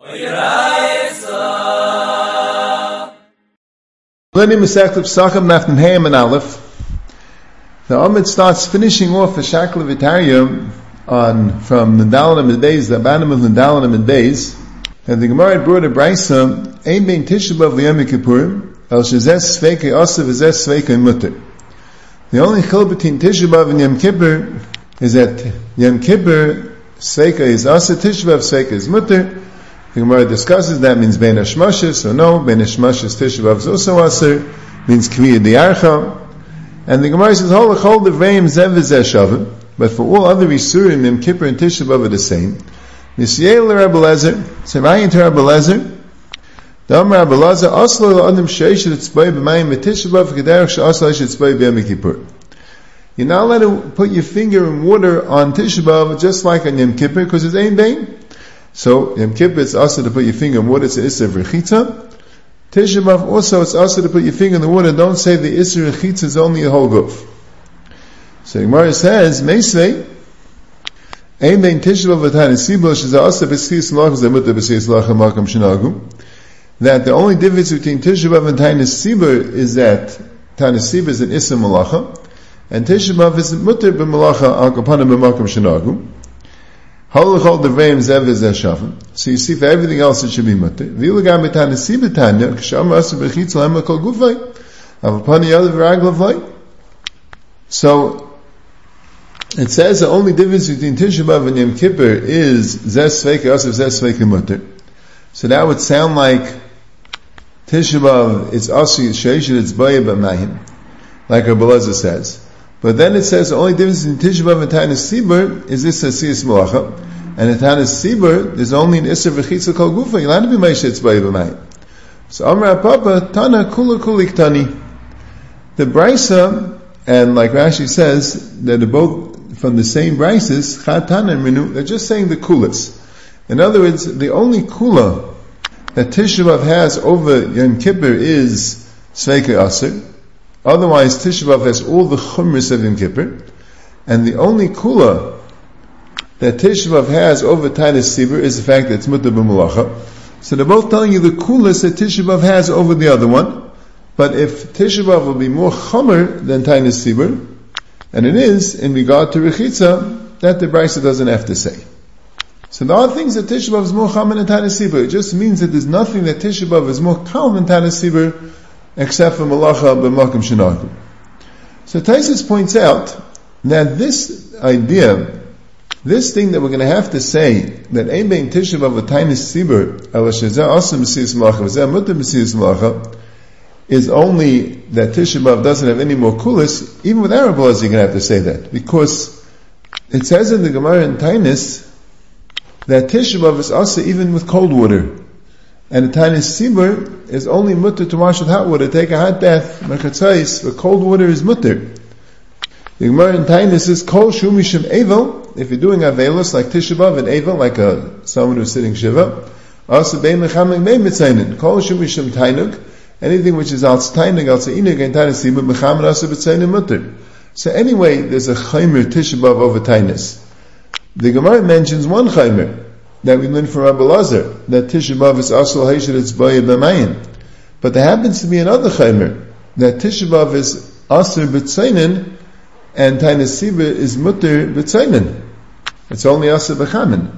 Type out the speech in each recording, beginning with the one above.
Learning Masechet Pesachim Nafnim Hayim and Aleph. The Amid starts finishing off a Shakla V'Tarya from the Dalan and Beis, the bottom of the Dalan and Beis, and the Gemara brought a Brisa, Ein Bein Tisha B'Av L'Yom Kippurim, El Shezes Sveikei Asa V'Zes Sveikei Mutter. The only chil between Tisha B'Av and Yom Kippur is that Yom Kippur Sveikei is Asa, Tisha B'Av Sveikei is Mutter. The Gemara discusses that means Bein Hashmashis or no, Bein Hashmashis Tisha B'Av is also Aser, means Kviyah Diarcha. And the Gemara says, Hol L'chol Devreim Zev V'Zeh Shavim, but for all other Isurim, Yom Kippur and Tisha B'Av are the same. Nisyei L'Rabbi Lezer, Serayin to Rabbi Lezer, Dam Rabbi Lezer, Aslo L'Adam Sheish L'Tzboi B'mayim V'Tisha B'Av K'derech She'aslo L'Tzboi B'Yom Kippur. You're not allowed to put your finger in water on Tisha B'Av just like on Yom Kippur, because it's Ein Bein. So, Yom Kippur, it's also to put your finger in water, it's an Isser V'Rechitza. Tisha B'Av also, it's also to put your finger in the water, don't say the Isser V'Rechitza is only a whole goof. So, Gemara says, Meisvei, Ein Bein Tisha B'Av V'Tani Sibel, Sheza Asa B'Schis Lach, Zemutta B'Schis Lach, Makam Shenagu, that the only difference between Tisha B'Av and Tani Sibel is that Tani Sibel is an Isser Malacha, and Tisha B'Av is Mutter B'Malacha, Al Kapanim B'Makam Shenagu. So you see, for everything else it should be mutter. So it says the only difference between Tisha B'Av and Yom Kippur is Zes Sveika Asav Zes Sveika Mutter. So that would sound like Tisha B'Av it's Asi Sheish it's Baya B'Mayim, like Rabbi Lezer says. But then it says the only difference in Tisha B'Av and Tanis Sibur is this Asiyas Malacha, and in Tanis Sibur there's only an Isser V'Chitza Kol Gufa. You'll have to be Meishet Tzbay B'Mayim. So Amar Papa Tana Kula Kulik Tani. The Brisa, and like Rashi says, that they're both from the same Brises, Chad Tana and Minu. They're just saying the Kulas. In other words, the only Kula that Tisha B'Av has over Yom Kippur is Sveika Aser. Otherwise, Tisha B'Av has all the chumras of Yom Kippur, and the only kula that Tisha B'Av has over Tanis Sibur is the fact that it's Mutter B'Malacha. So they're both telling you the kulas that Tisha B'Av has over the other one, but if Tisha B'Av will be more chumr than Tanis Sibur, and it is, in regard to Rechitza, that the Brisa doesn't have to say. So there are things that Tisha B'Av is more chumr than Tanis Sibur. It just means that there's nothing that Tisha B'Av is more calm than Tanis Sibur, except for Malacha b'Makam Shenagu. So Taisus points out that this idea, this thing that we're going to have to say, that Ein Bein Tisha B'Av V'Tainis Sibur, Ela Shezeh Asa B'Siyas Malacha, V'Zeh Mutter B'Siyas Malacha, is only that Tisha B'Av doesn't have any more kulas. Even with Arab laws you're going to have to say that, because it says in the Gemara in Tainis that Tisha B'Av is Asa even with cold water. And the Tanis Sibur is only mutter to wash with hot water. Take a hot bath, merchatzais, but cold water is mutter. The Gemara in Tanis is kol shumishim evel. If you're doing avelos like Tisha B'Av and evel, like someone who's sitting shiva, also bein mechamig bein mitzainin. Kol shumishim tainug, anything which is al tainug, al tzainig, and Tanis Sibur mechamig also b'tzainin mutter. So anyway, there's a chaymer Tisha B'Av over Tanis. The Gemara mentions one chaymer that we learned from Rabbi Lezer, that Tisha B'Av is Asal Hayshet Tzbaya B'Mayim. But there happens to be another chaymer, that Tisha B'Av is Asr B'Tzainin, and Tanis Sibur is Mutter B'Tzainin. It's only Asr B'Chamin.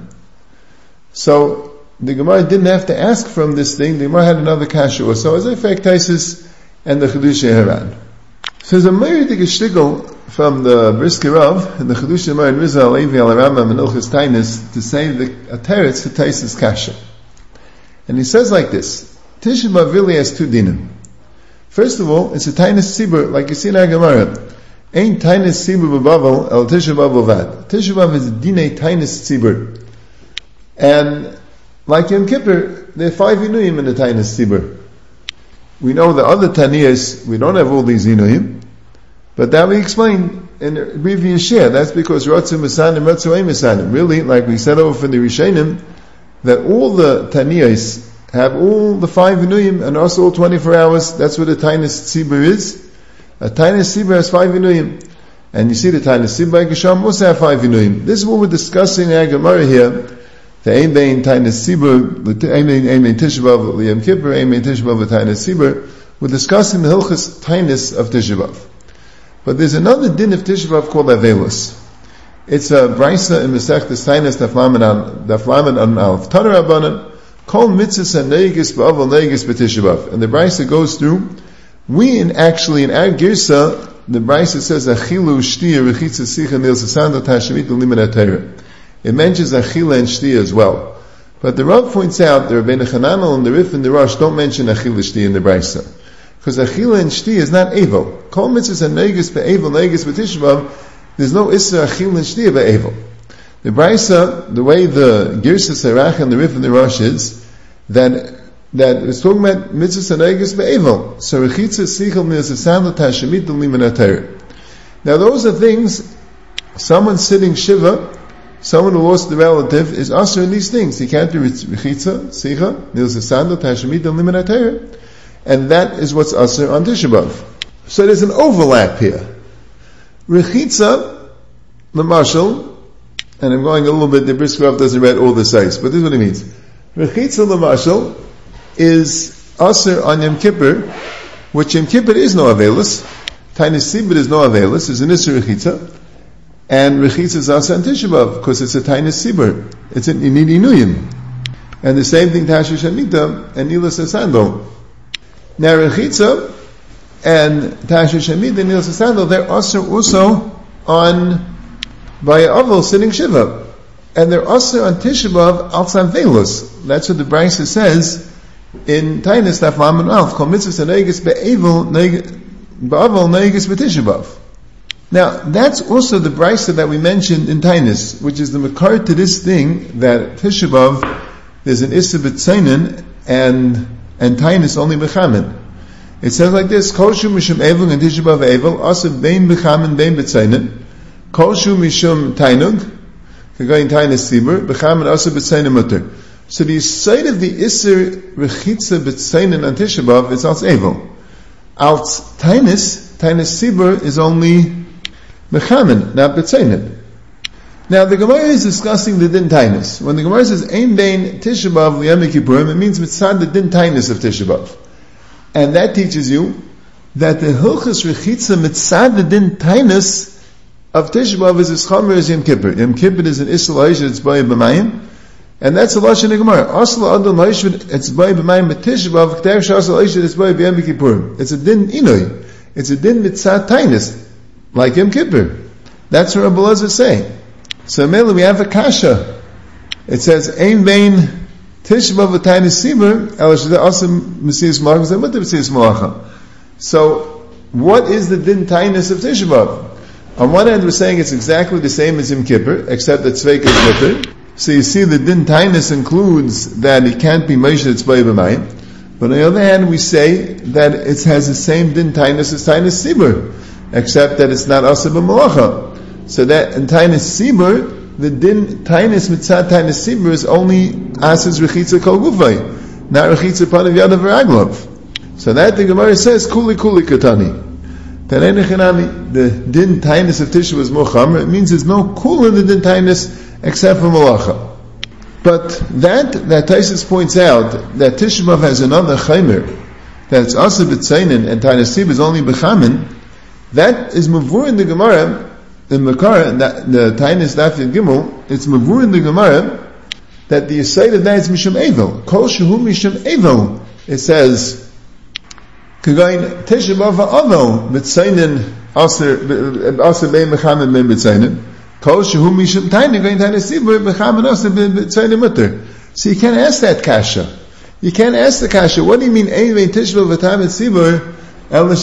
So, the Gemara didn't have to ask from this thing, the Gemara had another kasha. So, as I fact Taisus and the Chedusha Haran. So there's a Meiridik Shtigl from the Brisker Rav, and the Chedusha Mar and Rizal Levi al Rambam and Ilchus Tainis, to say the Ateretz to Taisus Kasha. And he says like this: Tisha B'Av really has two dinim. First of all, it's a Tainis Sibur, like you see in our Gemara. Ain't Tainis Sibur b'Bavel el Tisha B'Av Ovad. Tisha B'Av is Dinei Tainis Sibur. And like Yom Kippur, there are 5 Inuyim in the Tainis Sibur. We know the other Taniyas, we don't have all these Inuyim, but that we explained in a previous share. That's because Ratzu Masanim, Ratzu Ein Masanim. Really, like we said over from the Rishonim, that all the Taniyas have all the 5 Inuyim and also all 24 hours. That's what a Tainis Sibur is. A Tainis Sibur has 5 Inuyim. And you see the Tainis Sibur by Gesham also have 5 Inuyim. This is what we're discussing in our Gemara here, The Ein Bein Tainis Sibur, Ein Bein Tisha B'Av L'Yom Kippur, Ein Bein Tisha B'Av L'Tainis Sibur. We're discussing the Hilchas Tainis of Tisha B'Av. But there's another din of Tisha B'Av called Avelus. It's a brisa in Masechtas Tainis Daf Lamed on Alf. Taner Rabbanan, Kol Mitzvahs HaNeigis B'Av Neigis B'Tisha B'Av. And the brisa goes through, in our Girsa, the brisa says, Achilu Shtiya Rechitza Sicha Nil Sasanda Tashemit L'Limit HaTorah. It mentions Achila and Shtiya as well. But the Rav points out, the Rabbeinu Chananel and the Rif and the Rosh don't mention Achila Shtiya in the brisa. Because Achila and Shtiya is not Evel. Kol Mitzvahs HaNeigis B'Evel Neigis B'Tisha B'Av. There's no Issa Achila and Shtiya B'Evel. The brisa, the way the Girsa Serach and the Rif and the Rosh is, that it's talking about Mitzvahs HaNeigis B'Evel. So Rechitza Sichel Nil Sasanda Tashemit L'Limit HaTorah. Now those are things, someone sitting Shiva, someone who lost the relative is usher in these things. He can't do Rechitza, Sicha, Nil Sasanda Tashemit L'Limit HaTorah. And that is what's usher on Tisha B'Av. So there's an overlap here. Rechitza, the marshal, and I'm going a little bit, the Brisker Rav doesn't read all the sites, but this is what he means. Rechitza, the marshal, is usher on Yom Kippur, which Yom Kippur is no Avelus. Tainis Sibur is no Avelus, is an Isser Rechitza. And Rechitza is usher on Tisha B'Av, because it's a Tainis Sibur. It's an Inuyim. And the same thing Tashish Amita and Nilas Asando. Now Rechitza and Tashish Amida and Nilas Asando, they're also on by Avel sitting Shiva. And they're also on Tisha B'Av al Velus. That's what the Brisa says in Tainis Daf Lamed Alf. Kol Mitzvahs HaNeigis B'Avel Neigis B'Tisha B'Av. Now, that's also the Brisa that we mentioned in Tainis, which is the makar to this thing that Tisha B'Av, there's an Issa B'Tzainin and Tainis only B'Chamin. It says like this, Kol Shu Mishum Evel and Tisha B'Av Evel, also Bein B'Chamin, Bein B'Tzainin, Kol Shu Mishum Tainug, Kagayin Tainis Sibur, B'Chamin also B'Tzainin Mutter. So the side of the Isser Rechitza B'Tzainin on Tisha B'Av is als Evel. Als Tainis Sibur is only B'Chamin, not B'Tzainin. Now the Gemara is discussing the Din Tainis. When the Gemara says Ein Bein Tisha B'Av L'Yom Kippurim, it means Mitzad the Din Tainis of Tisha B'Av. And that teaches you that the Hilchas Rechitza Mitzad the Din Tainis of Tisha B'Av is as Chomer as Yom Kippur. Yom Kippur is an Issa L'Oish, it's B'Ay B'Mayim, and that's a Lashon Gemara. Asla Adon L'Oish, it's B'Ay B'Mayim, but Tisha B'Av, K'ter Shas L'Oish, it's B'Ay B'Yom Kippurim. It's a Din Inoi. It's a Din Mitzad Tainis, like Yom Kippur. That's what Rabbi Elazar is saying. So mainly we have a kasha. It says, Ein Bein Tisha B'Av Tainis Sibur, Elashida Asim Mesias Malachim, and what the Mesias Malachim? So, what is the Din Tainis of Tisha B'Av? On one hand, we're saying it's exactly the same as Yom Kippur, except that Tzveika is Mutter. So you see, the Din Tainis includes that it can't be Moshe Tzvei B'Mayim. But on the other hand, we say that it has the same Din Tainis as Tainis Sibur, except that it's not Asa B'Malacha. So that in Tainis Sibur, the Din Tainis Mitzad Tainis Sibur is only Asas Rechitza Kol Gufay, not Rechitza Panav Yadav V'Raglov. So that the Gemara says, Kuli Katani. The Din Tainis of Tisha was more Chomer. It means there's no Kul in the Din Tainis except for Malacha. But that Taisus points out that Tisha B'Av has another Chomer, that it's Asa B'Tzainin and Tainis Sibur is only B'Chamin. That is Mavur in the Gemara, in Makar, the Tainis Daf Yud Gimel, it's Mavur in the Gemara, that the aside of that is Mishum Evel. Kol Shehu Mishum Evel. It says, Kagayin Tisha B'Av Ha'avel, B'Tzainin, Asa Bein B'Chamin Bein B'Tzainin, Kol Shehu Mishum Tainis, Kagayin Tainis Sibur, B'Chamin Asa B'Tzainin Mutter. So you can't ask that kasha. You can't ask the kasha, what do you mean, Ein Bein Tisha B'Av Tainis Sibur, what about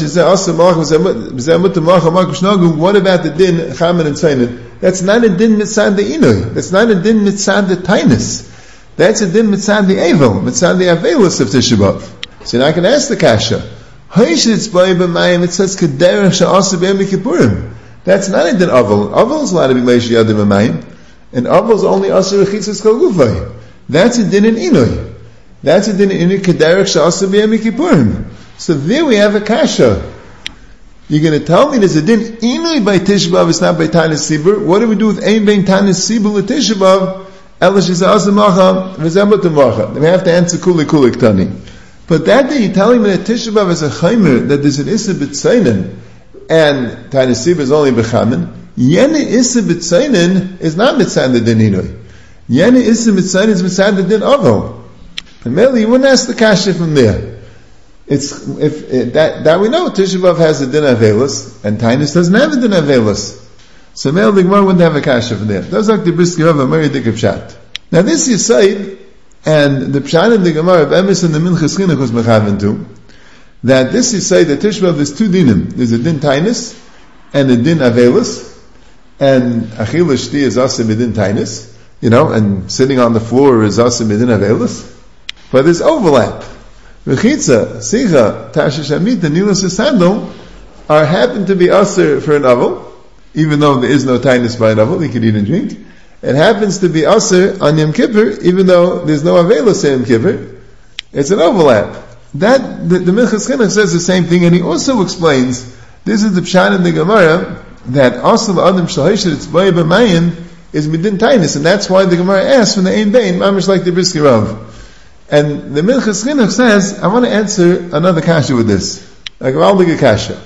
the din chamin and tzainin? That's not a din mitzad the inoy. That's not a din mitzad the tainis. That's a din mitzad the avel, mitzad the avelus of Tisha B'Av. So now I can ask the kasha. It says kederach she'asa b'yom kippurim. That's not a din avel. Avel is allowed to be meish yadim b'mayim, and avel is only asa rechitzas kol gufay. That's a din in inoy. That's a din in inoy kederach she'asa b'yom kippurim. So there we have a kasha. You're going to tell me there's a din inui by Tisha B'Av, it's not by Tainis Sibur. What do we do with Ein Bein Tainis Sibur to Tisha B'Av? Elish is Azamacha, Vizemutamacha. We have to answer Kuli Ktani. But that day you're telling me that Tisha B'Av is a Chaimer, that there's an Issa B'Tzainin, and Tainus Sibur is only B'Chamin. Yene Issa B'Tzainin is not Mitzad the Din Hinoi. Yene Issa B'Tzainin is Mitzad the Din Avo. And Meli, you wouldn't ask the Kasha from there. That we know, Tisha B'Av has a Din Avelis, and Tainus doesn't have a Din Avelis. So Mel the Gemara wouldn't have a kasha from there. Those are the Brisker of a Mary Dik Pshat. Now this is Said, and the Pshat in the Gemara of Emes and the Minchas Chinuch was mechaven to, that this is Said that Tisha B'Av there's two dinim. There's a din Tainus, and a din Avelis, and Achil Shti is also midin Tainus, and sitting on the floor is also midin Avelis. But there's overlap. Rechitza, Sicha, Tashish Amit, and Nilas Sandal happen to be usher for an Avel, even though there is no tainus by an avel, he can eat and drink. It happens to be aser on Yom Kippur, even though there's no avelos on Yom Kippur. It's an overlap. That the Minchas Chinuch says the same thing, and he also explains. This is the pshat in the Gemara that asel adam shloishet it's boy b'mayim is midin tainus, and that's why the Gemara asks from the ein bein mamish like the Brisker Rav. And the Minchas Chinuch says, I want to answer another kasha with this, a gewaldige kasha.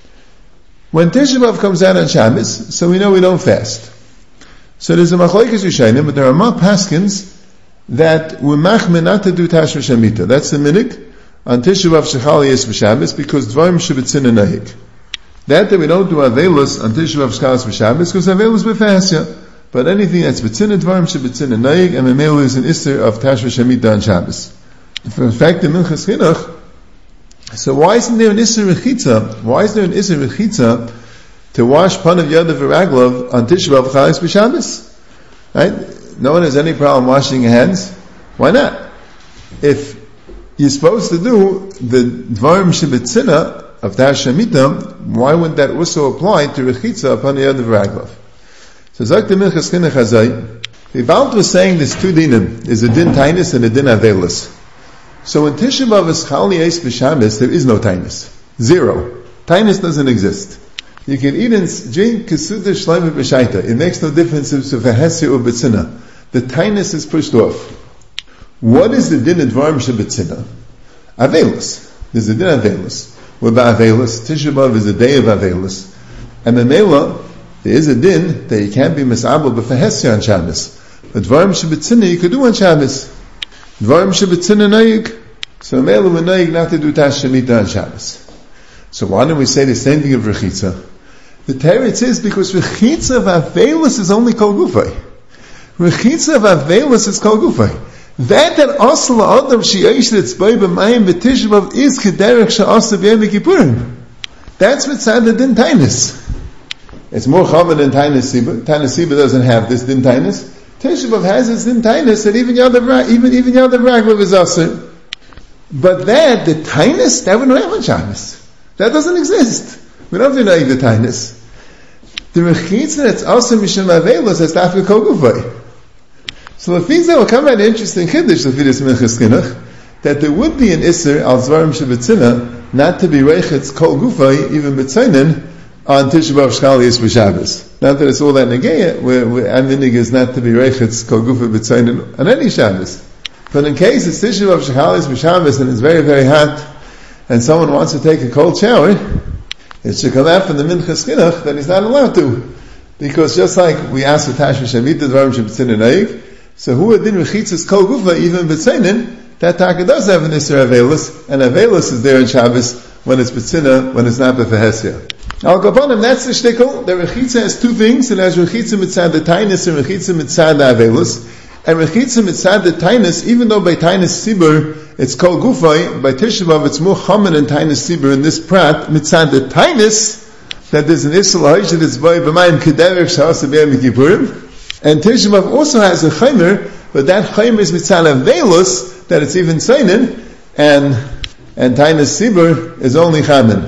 When Tisha B'Av comes out on Shabbos, so we know we don't fast. So there's a machlokes Rishonim, but there are more paskins that we're machmir not to do Tashma Shemitah. That's the minik on Tisha B'Av Shechal Yes B'Shabbos, because Dvarim Shebetzin Nahik. That we don't do Avelus on Tisha B'Av Shechal B'Shabbos, because Avelus b'fasya. But anything that's Betzin Dvarim Shebetzin Nahik, and Memel is an Isser of Tashma Shemitah on Shabbos. In fact, the Minchas Chinuch, so why isn't there an Isser Rechitza? Why is there an Isser Rechitza to wash Panav Yadav V'Raglov on Tisha B'Av Chalas B'Shabbos? Right? No one has any problem washing your hands. Why not? If you're supposed to do the Dvarim Shebetzina of Tash Shemitah, why wouldn't that also apply to Rechitza upon Yadav V'Raglov? So Zak the Minchas Chinuch Hazai, the Balt was saying there's two dinim. There's a din Tainus and a din Avelis. So when Tisha B'Av is Chal Yais B'Shabbos, there is no tainus. Zero. Tainus doesn't exist. You can eat and drink Kesuda Shleima B'Shaita. It makes no difference if it's a Hesya or B'Tzina. The tainus is pushed off. What is the din of Dvarim Shebetzina? Avelis. There's a din Avelis. What about Avelis? Tisha B'Av is a day of Avelis. And Memela, there is a din that you can't be Mis'abel B'Hesya on Shabbos. But Dvarim Shebetzina you could do on Shabbos. Dvarim Shebetzina Nayik, so Mela Nayik not to do Tash Shemitah on Shabbos. So why don't we say the same thing of Rechitza? The Teretz is because Rechitza of Avelis is only Kol Gufay. Rechitza of Avelis is Kol Gufay. That Asal Adam Sheyesh that's Bay B'Mayim B'Tisha B'Av is Kederech She'asa B'Yom Kippurim. That's Mitzad the Din Tainus. It's more common than Tainus Sibur. Tainus Sibur doesn't have this Din Tainus. Tisha B'Av has its din tainus, and even Yadav Raglav is also. But that, the tainus, that we don't have on Shabbos. That doesn't exist. We don't have to know the tainus. The rechitza that's also Mishum Avelos, that's Dafka Kogufay. So Lefizah will come out an interesting chiddush, Lefidus Minchas Chinuch, that there would be an Isser, al Zvarim Shebetzina, not to be Rechetz Kol Gufay, even Betzainin, on Tisha B'Av Shechal Yis B'Shabbos. Not that it's all that negaya, where Aminig is not to be Rechetz Kol Gufa B'Tzayin on any Shabbos. But in case it's Tisha B'Av Shechal Yis B'Shabbos and it's very, very hot, and someone wants to take a cold shower, it should come out from the Minchas Chinuch that he's not allowed to. Because just like we asked for Tashma Shemitah, Dvarim Shebetzin Nayik, so who adin Rechitzas Kol Gufa, even B'Tzayin, that Taka does have an Isser Avelis, and Avelis is there in Shabbos when it's B'Tzina, when it's not B'Fehesya. Al Kaponim, that's the shtickle. The Rechitza has two things. It has Rechitza Mitzad the Tainus and Rechitza Mitzad the Avelis. And Rechitza Mitzad the Tainus, even though by Tainus Sibur it's called Gufay, by Tisha B'Av it's more common than Tainus Sibur in this prat, Mitzad the Tainus, that there's an Issel Haish that is by B'mayim Kederech Sha'asa B'Yom Kippurim. And Tisha B'Av also has a Chaymer, but that Chaymer is Mitzad Avelis, that it's even Seinin, and Tainus Sibur is only Chamin.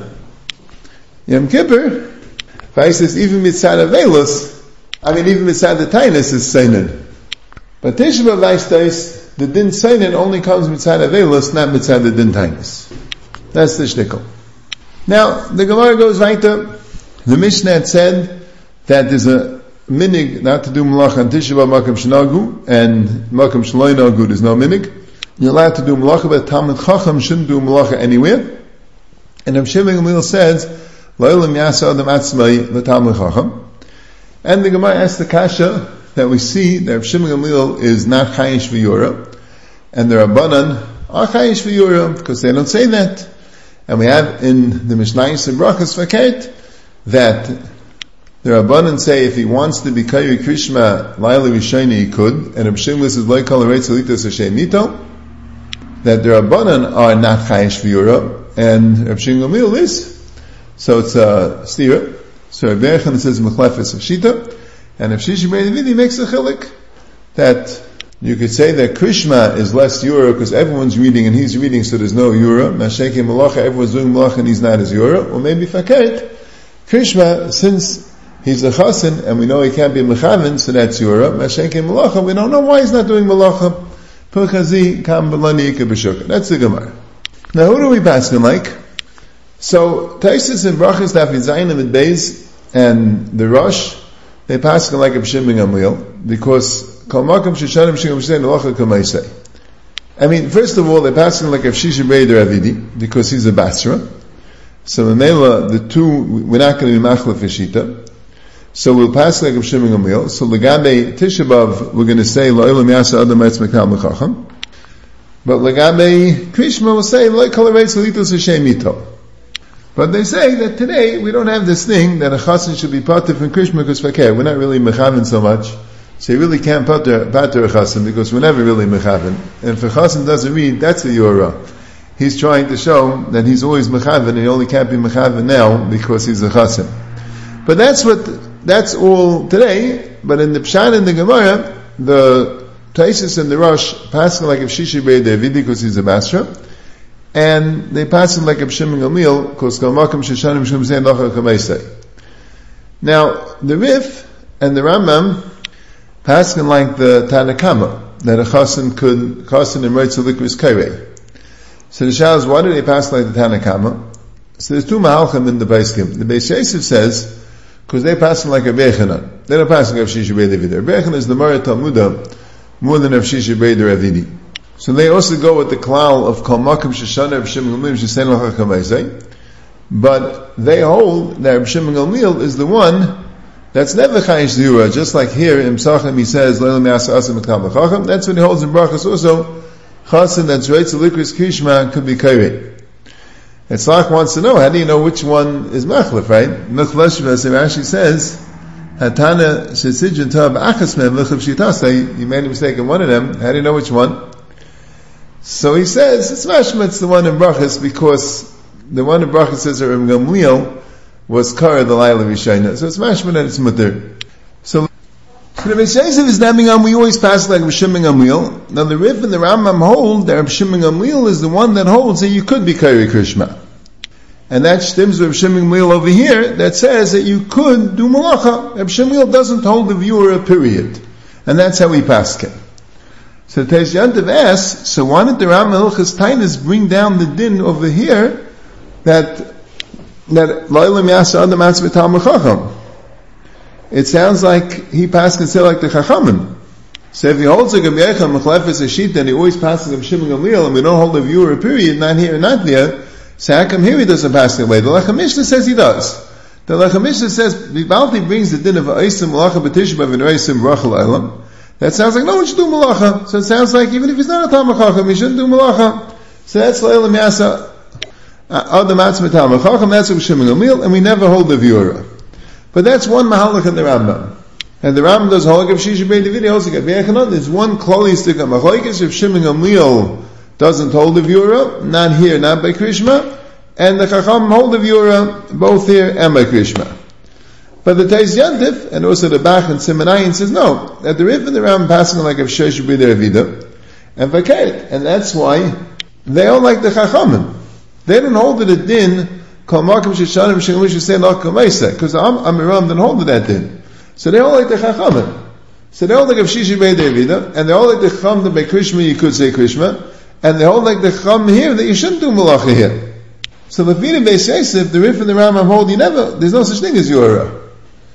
Yom Kippur, says even Mitzad Avelos, even Mitzad the Tainus is Seinin. But Tisha B'Av the Din Seinin only comes Mitzad Avelos, not Mitzad the Din Tainus. That's the shtickle. Now, the Gemara goes right to, the Mishnah had said that there's a minig not to do malacha on Tisha B'Av Makam Shenagu, and Makam Shaloi Nagu there's no minig. You're allowed to do malacha, but Talmud Chacham shouldn't do malacha anywhere. And Reb Shimon Gamliel says, Lo'elam Yasa Adam Atzmai L'Talmud Chacham. And the Gemara asks the kasha that we see that Reb Shimon Gamliel is not Chayish V'Yura, and the Rabbanan are Chayish V'Yura, because they don't say that. And we have in the Mishnayos and Brachas Fakert that the Rabbanan say if he wants to be Kairi Krishma Laila Rishayni he could, and Reb Shimon says Loi Kol Harei Tzalitos Hashem Mito, that the Rabbanan are not Chayish V'Yura, and Reb Shimon Gamliel is. So it's a stira. So Reb Yechon says Mechlefes Hashita, and if Shishi B'Rei Davidi makes a chilik, that you could say that Krishma is less Yura because everyone's reading and he's reading, so there's no Yura. Masheke Malacha, everyone's doing Malacha and he's not as Yura. Or maybe Fakert, Krishma, since he's a Chasen and we know he can't be Mechaven, so that's Yura. Masheke Malacha, we don't know why he's not doing Malacha. Purchazi Kam Balani Ikabashuk. That's the Gemara. Now who do we pass him like? So Taisus and Brachas Daf Zayin and Beis and the Rosh, they pass him like a Shimon Gamliel because I mean, first of all, they pass him like a Shishi B'Rei Avidi because he's a Basra. So Mamela, the two, we're not going to be Machlef V'Shita. So we'll pass like a Shimon Gamliel. So Legabe Tisha B'Av, we're going to say Lo'elam Yasa Adam Eretz Mekal Mechacham. But Legabe Krishma will say Lo Kol Harei Tzalitos Hashem Mito. But they say that today we don't have this thing that a Chassan should be patur from Krishma because Fakir. We're not really Mechaven so much. So you really can't patur a Chassan because we're never really Mechaven. And if a Chassan doesn't read, that's a Yura. He's trying to show that he's always Mechaven and he only can't be Mechaven now because he's a Chassan. But that's all today. But in the Pshat and the Gemara, the Taisus and the Rosh pass him like if Shishi B'Rei Davidi because he's a Basra. And they pass him like a Shimon Gamliel because Kalmakam Sheshanim Shum Zeh Nocha Kameisei. Now, the Rif and the Rambam pass him like the Tanakama, that a Chassan and Reitzel Likris Kairei. So the Shah is, why do they pass like the Tanakama? So there's two Mahalchim in the Beiskim. The Beis Yosef says, because they pass him like a Bechanan. They don't pass him like a Shishi B'Rei Davidi. Bechanan is the Mara Talmuda more than a Shishi B'Rei Davidi. So they also go with the klal of Kol Makom Sheshana Reb Shimon Gamliel Shesein L'cha Kameisei, but they hold that Reb Shimon Gamliel is the one that's never Chayish Zura, just like here in Psachim he says Leil Me'asa Asim Mekam L'chacham. That's what he holds in Brachas also. Chasen that's right to Likris Krishma could be Kairei. Etzlach wants to know, how do you know which one is Machlef, right? Mechlesh Rashi says Hatana Shesidjan Tav Achas Mem L'chav Shitasei. You made a mistake in one of them. How do you know which one? So he says, it's mashma, it's the one in Brachas, because the one in Brachas says that Reb Gamliel was Kara the Laila Rishayna. So it's mashma that it's mutter. So the Beis Yosef is naming on, we always pass like Reb Shimon Gamliel. Now the Rif and the Rambam hold that Reb Shimon Gamliel is the one that holds that you could be Kairi Krishma. And that stems with Reb Shimon Gamliel over here, that says that you could do Malacha. Reb Shimon Gamliel doesn't hold the viewer, period. And that's how we pass it. So Teis Yantav asks, so why did the Rambam Hilchas Tainis bring down the din over here that Lo'elam Yasa Adam Atzmai Talmud Chacham? It sounds like he passed and said like the Chachamim. So if he holds like a Yechon Mechlefes Hashita and he always passes like Shimon Gamliel and we don't hold the viewer period, not here and not there, so how come here he doesn't pass it away? The Lechem Mishnah says he does. The Lechem Mishnah says, Vivalti brings the din of Aisim Malacha B'Tisha B'Av and Aisim Rachel Eilam. That sounds like no one should do malacha. So it sounds like even if he's not a Talmud Chacham, he shouldn't do malacha. So that's Lo'elam Yasa Adam Atzmai Talmud Chacham. That's Reb Shimon Gamliel, and we never hold the V'Yura. But that's one mahalach in the Rambam. And the Rambam does halach of Shishi B'Rei Davidi also get V'Yechanan. There's one klali stick of machlokes. Reb Shimon Gamliel doesn't hold the V'Yura, not here, not by Krishma, and the Chacham hold the V'Yura both here and by Krishma. But the Teis Yantif, and also the Bach and Simanayin says no, that the Rif and the Ram passing like a Shesh B'Rei Davidi, and Vakert. And that's why they all like the Chachamim. They don't hold it a din, Kol Makom Sheshanim Shengamish Shesein L'cha Kameisei, because Amiram didn't hold it that din. So they all like the Chachamim. So they all like a Shishi B'Rei Davidi, and they all like the Chacham that by Krishma you could say Krishma, and they all like the Chacham here that you shouldn't do Malacha here. So the Lefina Beis Yosef, the Rif and the Rambam hold you never, there's no such thing as Yura.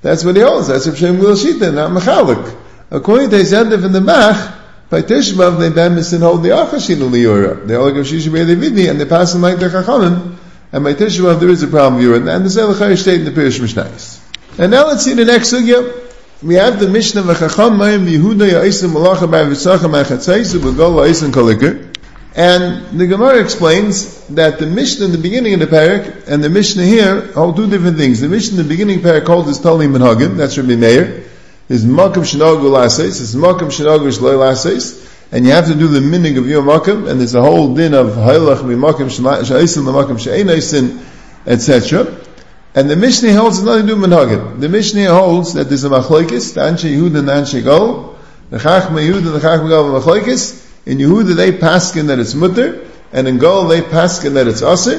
That's what he holds. That's Rav Shimon Gamliel Shita, not Mechalik. According to his Yandif in the Mach, by Tisha B'Av they bemis and hold the Achashinu Liyura. They all go Shisha B'Yedei and they pass them like the Chachamim. And by Tisha B'Av there is a problem with Yura. And the Zelachar state in the Pirish Mishnayos. And now let's see the next sugya. We have the Mishnah V'Chacham Mayim Yehuda Ya'isim Malacha Bar V'Tzacham Achatzaisu B'Gol Ya'isim Kolikir. And the Gemara explains that the Mishnah in the beginning of the parak and the Mishnah here hold two different things. The Mishnah in the beginning parak holds is Tali Menhagim, that's Rabbi Meir. Is Makam Shenogu Laseis, is Makam Shenogu Shloi Laseis, and you have to do the minig of your Makam, and there's a whole din of Hailach Makam Shaisin, the Makam Sheinaisin, etc. And the Mishnah holds nothing to do with Menhagim. The Mishnah holds that there's a Machlokes, the Anshe Yehuda and the Anshe Gol, the Chachma Yehuda and the Chachma Gol Machlokes. In Yehuda they paskin that it's mutter, and in Gol they paskin that it's aser,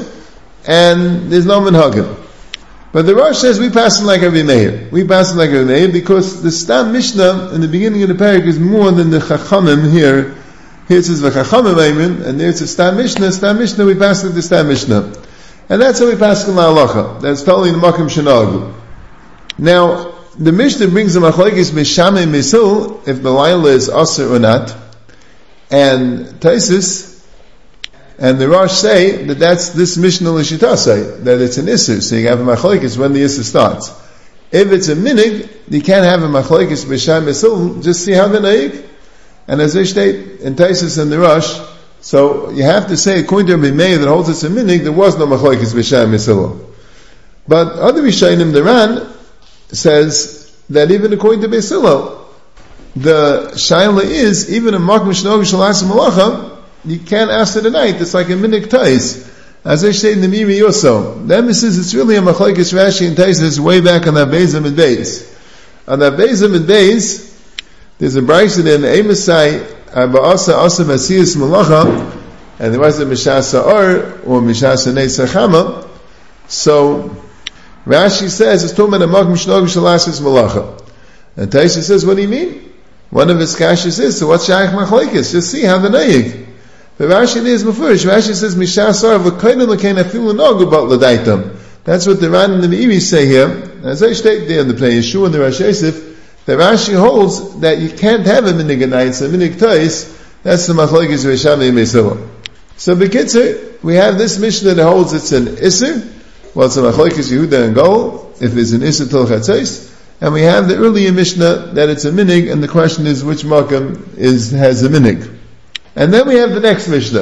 and there's no Menhagim. But the Rosh says we pass like Rabbi Meir. We pass like Rabbi Meir because the Stam Mishnah in the beginning of the parak is more than the Chachamim here. Here it says V'Chachamim Aymin, and there it's a Stam Mishnah. Stam Mishnah we pass like the Stam Mishnah, and that's how we pass in La Halacha. That's totally the Makom Shenagu. Now the Mishnah brings the Machlokes Mishame Misul if the Laila is aser or not, and Taisus and the Rosh say that that's this Mishnah L'Shita say, that it's an Isser, so you have a Machlokes when the Isser starts. If it's a Minig, you can't have a Machlokes B'Sham Misil, just see how the Naik. And as they state in Taisus and the Rosh, so you have to say, according to Rabbi Meir that holds it's a Minig, there was no Machlokes B'Sham Misil. But other Rishayim, the Ran, says that even according to Beisilo, the Shaila is, even a Makom Shenogu Shalasim Malacha, you can't ask it at night. It's like a minik tais. As I say in the Miri Yoso. The emphasis it's really a machlokes Rashi and Tais way back on that Bezim and Beis. On that Bezim and Beis, there's a brayso in the Emasai Ba'asa Asa Masiyas Malacha, and there was a Mishasa or Mishasa Neisa Chama. So Rashi says it's talking about a Makom Shenogu Shalasis Malacha. And Tais says, what do you mean? One of his kashas is, so what's Shaykh Machlokes? Just see how the Nayig. But Rashi is mafurish. Rashi says Mishasar v'koydim l'kein afilu nagu bat l'daitam. That's what the Ran and the Meiri say here. As I state there in the Pnei Yeshua and the Rashi Yosef, that Rashi holds that you can't have a minig at night, so minig tois. That's the machlokes Rishami Meisilah. So b'kitzur, we have this Mishnah that holds it's an Isser. Well, it's a machlokes Yehuda and Gol. If it's an Isser till Chatzos, and we have the earlier Mishnah that it's a minig, and the question is which makam has a minig. And then we have the next Mishnah.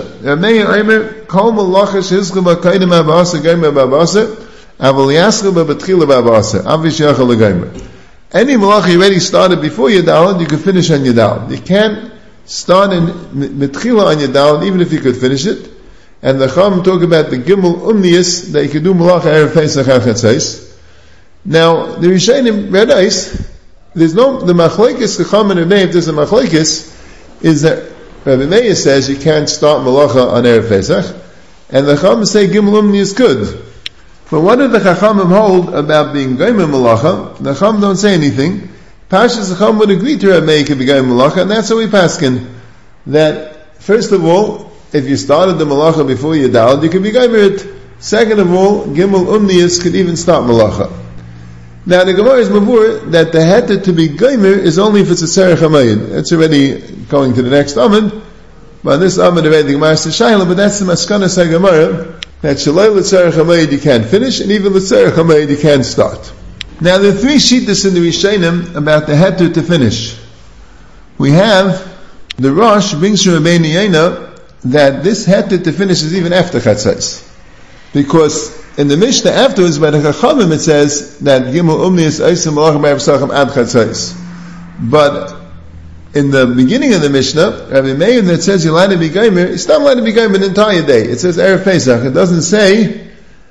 Any malacha you already started before your dalad, you can finish on your dalad. You can't start in mitchila on your dalad, even if you could finish it. And the Chacham talk about the gimel umnius, that you can do malacha erev Pesach HaChatzos. Now, the Rishonim Redais, there's no, the machlekes Chacham and Rebbeim, there's a machlekes, is that Rabbi Meir says you can't start malacha on Erev Pesach, and the Chachamim say Gimel Umni is good. But what do the Chachamim hold about being Goyim malacha? The Chachamim don't say anything. Pashas Chachamim would agree to Rabbi Meir could be Goyim malacha, and that's how we paskin. That, first of all, if you started the malacha before you daled, you could be Goyim it. Second of all, Gimel Umnius could even start malacha. Now the Gemara is mavur that the heter to be Goymer is only if it's a Tzarech HaMayid. It's already going to the next Amud. But this Amud already the Gemara says Shaila, but that's the Maskanas HaGemara, that Shalai L'Tzarech HaMayid you can't finish, and even L'Tzarech HaMayid you can't start. Now there are three shittas in the Rishonim about the heter to finish. We have, the Rosh brings from Rabbeinu Yonah that this heter to finish is even after Chatzos. Because in the Mishnah afterwards, by the Chachamim, it says that Gimel Umnius Eisim Malachim Erev Pesach Ad Chatzos. But in the beginning of the Mishnah, Rabbi Meir that says you're allowed to be Goymer, it's not allowed to be Goymer the entire day. It says Erev Pesach. It doesn't say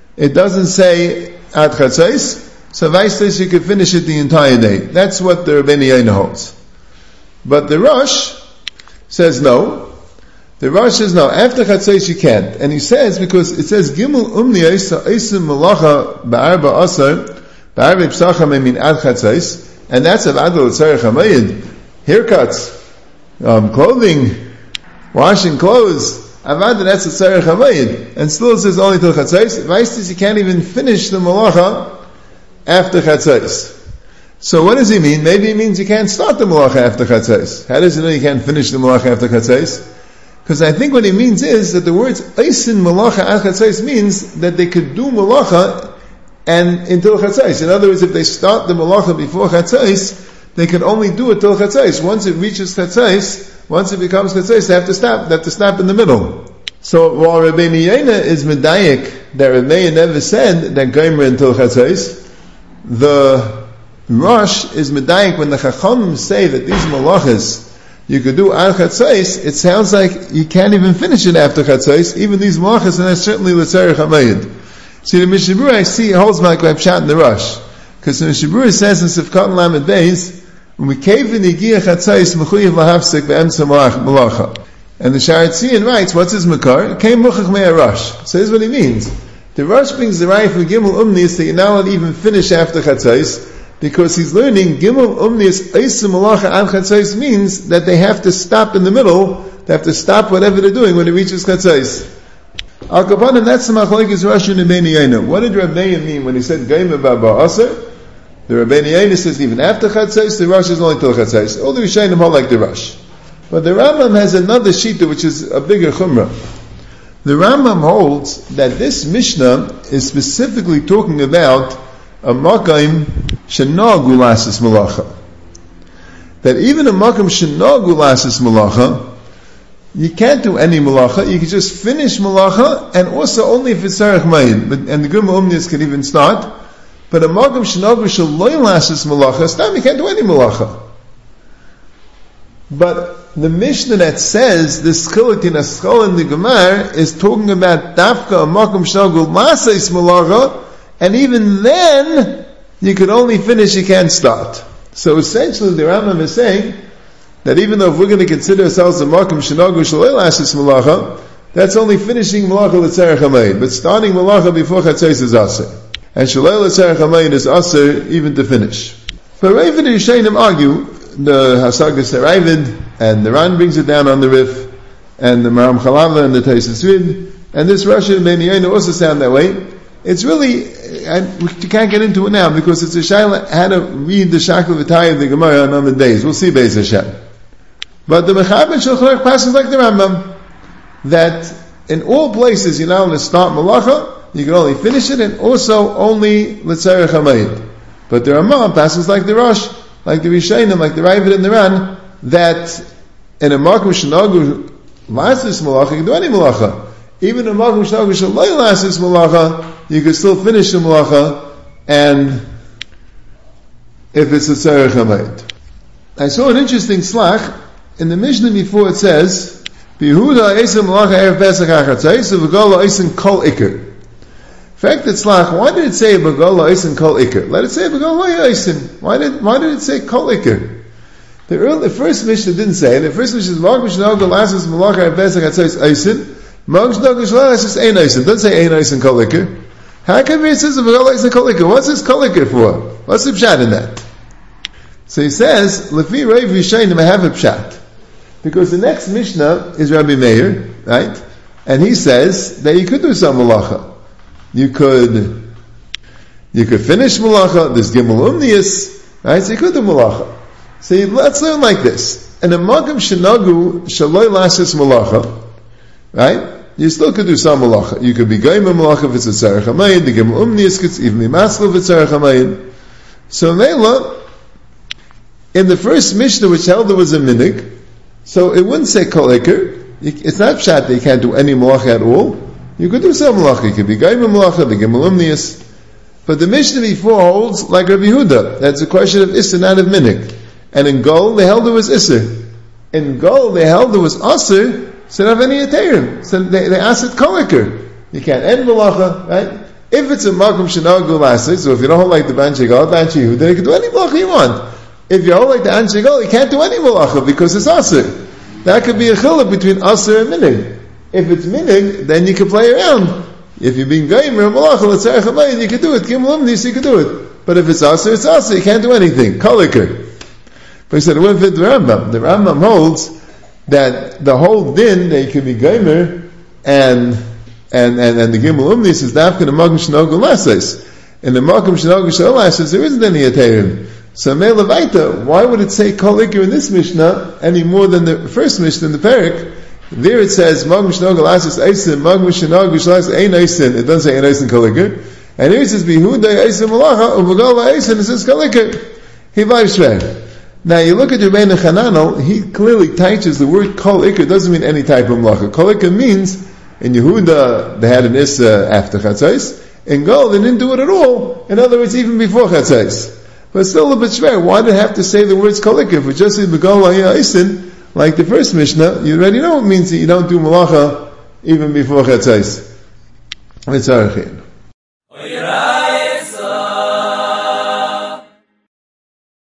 Ad Chatzos. So Vaistes you could finish it the entire day. That's what the Rabbeinu Yonah holds. But the Rosh says no. The Rosh says no, after Chatzos you can't. And he says, because it says, Gimel Umni Eisim Malacha Ba'arba Asar, Ba'arba Psacham Emin Ad Chatzos, and that's of Adol Tzarech HaMayid. Haircuts, clothing, washing clothes, Avad, that's a Tzarech HaMayid. And still it says only till Chatzos. Vaistis, you can't even finish the Malacha after Chatzos. So what does he mean? Maybe he means you can't start the malacha after chatzos. How does he know you can't finish the malacha after chatzos? Because I think what he means is that the words Eisin Malacha at Chatzos means that they could do Malacha and until Chatzos. In other words, if they start the Malacha before Chatzos, they can only do it till Chatzos. Once it reaches Chatzos, once it becomes Chatzos, they have to stop. They have to stop in the middle. So while Rabbeinu Yonah is medayik that Rabbeinu never said that Gomer until Chatzos, the Rosh is medayik when the Chachamim say that these Malachas you could do al chatzos, it sounds like you can't even finish it after chatzos, even these malachas, and that's certainly l'tzarech hamayid. See, the Mishnah Berurah, I see, holds like Rav Pshat in the Rosh. Because the Mishnah Berurah says in Sifkat Lamed Beis, when we cave in Yigia chatzos, mechuyev lahafsek be'emtza malacha. And the Sharatzian writes, what's his makar? Came muchach mei Rosh. So here's what he means. The Rosh brings the right from Gimel Umnius that you're not allowed to even finish after chatzos, because he's learning Gimel Umnius Eisim Malacha Ad Chatzos means that they have to stop in the middle, they have to stop whatever they're doing when it reaches Chatzos. Al Kapanim, that's the Machlokes Rosh and Rabbeinu Yonah. What did Rabbeinu mean when he said Gomer Baba Aser? The Rabbeinu Yonah says even after Chatzos, the Rosh is only till Chatzos. All the Rishonim hold like the Rosh. But the Rambam has another shita which is a bigger chumrah. The Rambam holds that this Mishnah is specifically talking about a makam shenagu lasis malacha. That even a makam shenagu lasis malacha, you can't do any malacha. You can just finish malacha, and also only if it's tzarech mayim. And the Gimel Umnius can even start. But a makam shenagu shaloi lasis malacha, stam you can't do any malacha. But the Mishnah that says this chilik in Aschol in the Gemara is talking about dafka a makam shenagu lasis malacha. And even then, you can only finish, you can't start. So essentially, the Rambam is saying that even though if we're going to consider ourselves a makom shenagu shalei lasis malacha, that's only finishing malacha l'tzarech hamayid. But starting malacha before chatzos is aser, and shalei l'tzarech hamayid is aser even to finish. But Ravid and Yishayim argue the Hasagas Ravid, and the Ran brings it down on the Rif, and the Maram Chalavla and the Taisus Rid, and this Rosh and Rabbeinu Yonah also sound that way. It's really, and we can't get into it now because it's a shayla how to read the Shakal V'tayah of the Gemara on other days. We'll see Beis Hashem. But the Mechaber Shulchan Aruch passes like the Rambam that in all places you're not only start malacha, you can only finish it, and also only l'tzarech hamayid. But the Rambam passes like the Rosh, like the Rishonim, like the Ravid and the Ran, that in a makom shenagu lasis malacha you can do any malacha. Even a makom shenagu shaloi lasis malacha, you can still finish the malacha, and if it's a tzarech hamayid. I saw an interesting slach in the Mishnah before. It says, "Bihuda esim malacha erev pesach hachatzos v'gola esim kol iker." In fact, it's slach. Why did it say v'gola esim kol iker? Let it say v'gola esim. Why did it say kol iker? The first Mishnah didn't say it. The first Mishnah is makom shenagu lasis malacha erev pesach hachatzos esim. Makom shenagu shaloi lasis ein esim. Doesn't say ein esim kol iker. How come it says v'gola esim kol iker? What's this kol iker for? What's the pshat in that? So he says, Lefi Rav Yishayim, I have a pshat. Because the next Mishnah is Rabbi Meir, right? And he says that you could do some malacha. You could finish malacha, there's Gimel Umnius, right? So you could do malacha. So let's learn like this. And a makom shenagu shaloi lasis malacha, right? You still could do some malacha. You could be goyim malacha if it's a tzarech hamayid, the Gimel Umnius could even be maskel if it's tzarech hamayid. So Leila, in the first Mishnah which held there was a minig, so it wouldn't say kol iker. It's not pshat that you can't do any malacha at all. You could do some malacha. You could be goyim malacha, the Gimel Umnius. But the Mishnah before holds like Rabbi Yehuda. That's a question of Isser, not of minig. And in Gol, they held it was Isser. In Gol, they held it was Asr, so they don't have any Ateirim. So they asked it kol iker. You can't end malacha, right? If it's a makom shenagu lasis, so if you don't hold like the Banshei Gol, Banshei Yehuda, you can do any malacha you want. If you hold like the Anshe Gol, you can't do any malacha because it's Asr. That could be a chiluk between Asr and Minig. If it's Minig, then you can play around. If you're being Goyim or malacha, let's say Chamayid, you can do it. Gimel Umnius, you can do it. But if it's Asr, it's Asr. You can't do anything. Kol iker. But he said, it wouldn't fit the Rambam. The Rambam holds that the whole din that you can be Goyim and the Gimel Umnius is dafka the makom shenagu lasis. In the makom shenagu shel lasis, there isn't any Ateirim. So Mei Levaita, why would it say Kol Iker in this Mishnah any more than the first Mishnah in the Perek? There it says Mag Mishnah Galasis Eisin, Mag Mishnah Galasis Ein Eisin. It doesn't say Ein Eisin Kol Iker. And here it says Bihuda Eisin Malacha Uvagal Eisin. It says Kol Iker. Hivay Shver. Now you look at Rabbeinu Chananel, he clearly teaches the word Kol Iker doesn't mean any type of Malacha. Kol Iker means in Yehuda they had an Issa after Chatzos. In Gol they didn't do it at all. In other words, even before Chatzos. But it's still a bit schwer. Why did it have to say the words Kol Iker? If we just say Begal Eisin, like the first Mishnah, you already know it means that you don't do Malacha even before Chatzos. It's Arachin.